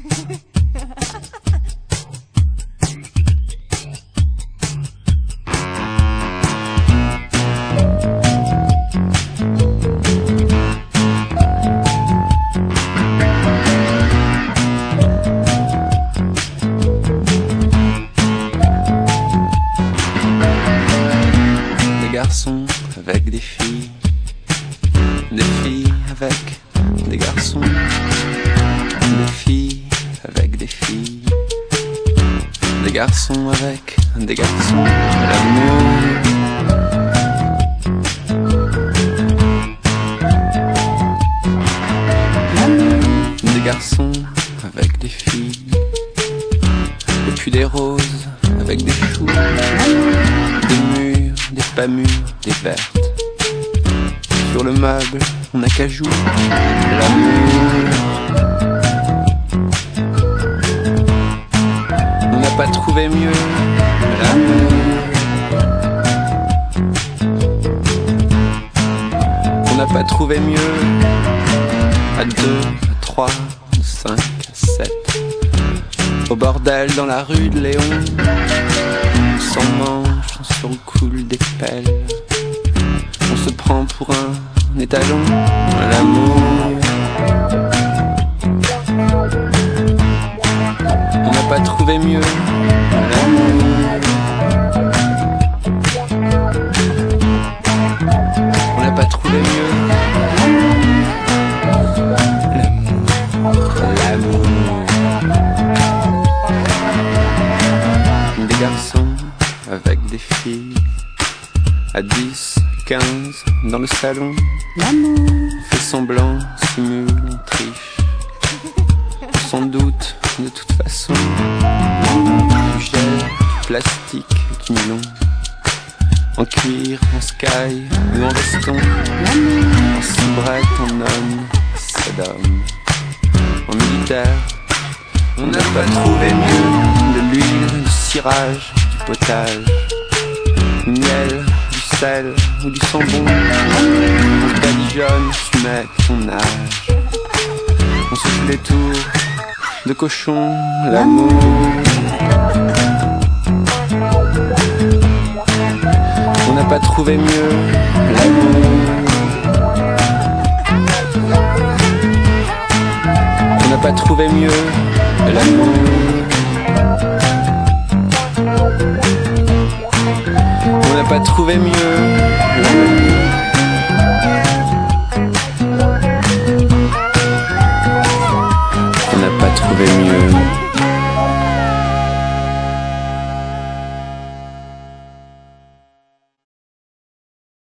Garçons avec des filles avec des garçons, des filles avec des filles, des garçons avec des garçons, l'amour. Des garçons avec des filles, et puis des roses avec des choux, des murs, des pas mûres, des vertes. Sur le meuble, on n'a qu'à jouer l'amour. On n'a pas trouvé mieux, l'amour. On n'a pas trouvé mieux. À 2, à 3, à 5, à 7. Au bordel dans la rue de Léon. Sans manche, on se recoule des pelles. On se prend pour un étalon, l'amour. On n'a pas trouvé mieux, l'amour. On n'a pas trouvé mieux, l'amour. Des garçons avec des filles, à 10, 15, dans le salon, l'amour. Fait semblant, simule, on triche. Sans doute, de toute façon, du gel, du plastique, du nylon. En cuir, en sky ou en veston, en soubrette, en homme, Saddam. En militaire, on n'a pas trouvé mieux. De l'huile, du cirage, du potage, du miel, du sel ou du sambon. On se badigeonne, fumette, on nage. On se fait des tours de cochon, l'amour. On n'a pas trouvé mieux, l'amour. On n'a pas trouvé mieux, l'amour. On n'a pas trouvé mieux, l'amour.